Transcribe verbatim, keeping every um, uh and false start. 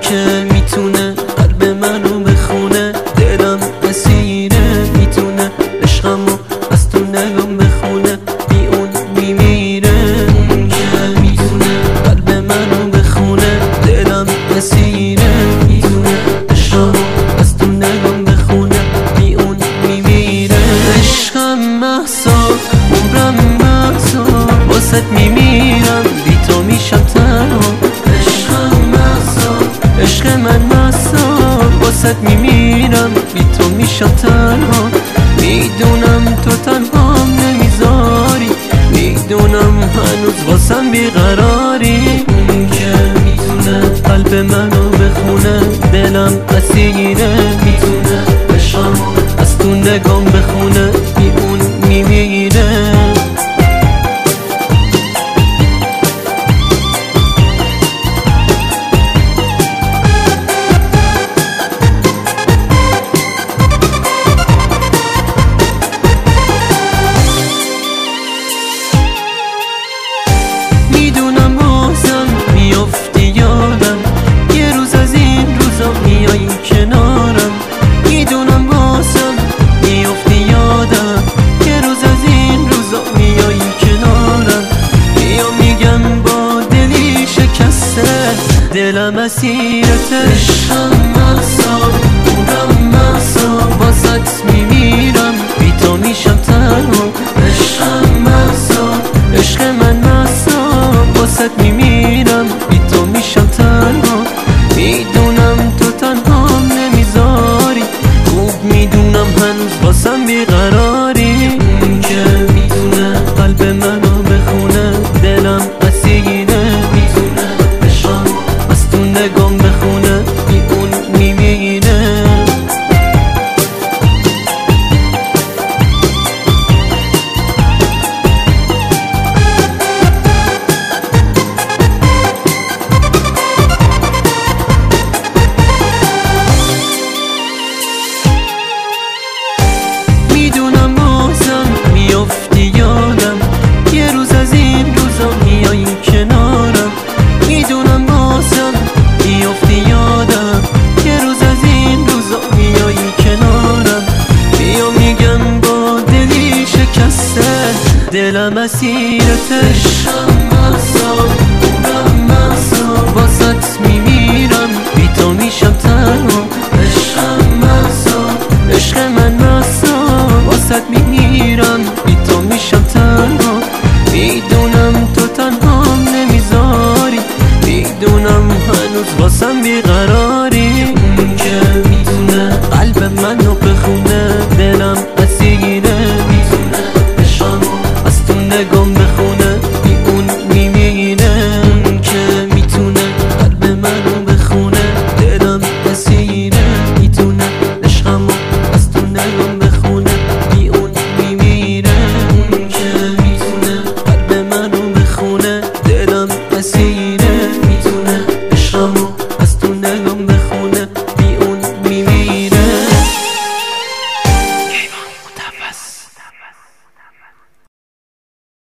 که میتونه قلب منو بخونه، دلم اسیره میتونه عشقمو از تو نگام بخونه، بی اون میمیره. اون که میتونه قلب منو بخونه، دلم اسیره میتونه عشقمو از تو نگام بخونه، بی اون میمیره. عشقم مهسا، عمرم مهسا، واسه میمیرم بی تو میشم تنها. عشق من مهسا، واسه میمیرم بی تو میشم تنها. میدونم تو تنهام نمیذاری، میدونم هنوز واسم بیقراری. اون که میتونه قلب منو بخونه، دلم اسیره میتونه عشقمو از تو نگام بخونه، بی اون میمیره. میدونم بازم میافتی یادم، یه روز از این روزا میایی کنارم. میدونم بازم میافتی یادم، یه روز از این روزا میایی کنارم. بیا میگم با دلی شکسته، دلم اسیرته. عشقم مهسا، عمرم مهسا، واسط میمیرم بی تو میشم تنها. عشقم مهسا، عشق من مهسا، واسه میمیرم بی تو میشم تنها. میدونم تو تنهام نمیذاری، خوب میدونم هنوز واسم بیقراری. اون که میتونه قلب منو بخونه، دلم اسیره میتونه عشقمو از تو نگام بخونه، بی اون میمیره. میدونم بازم میافتی یادم، یه روز از این روزا میایی کنارم. میدونم بازم میافتی یادم، یه روز از این روزا میایی کنارم. بیا میگم با دلی شکسته، دلم اسیرته. عشقم مهسا، عمرم مهسا، واسط میمیرم بی تو میشم تنها. عشقم مهسا، عشق من مهسا، واسه میمیرم بی تو میشم تنها. میدونم تو تنهام نمیذاری، میدونم هنوز واسم بیقراری. اون که میتونه قلب منو بخونه، دلم اسیره میتونه عشقمو از تو نگام بخونه.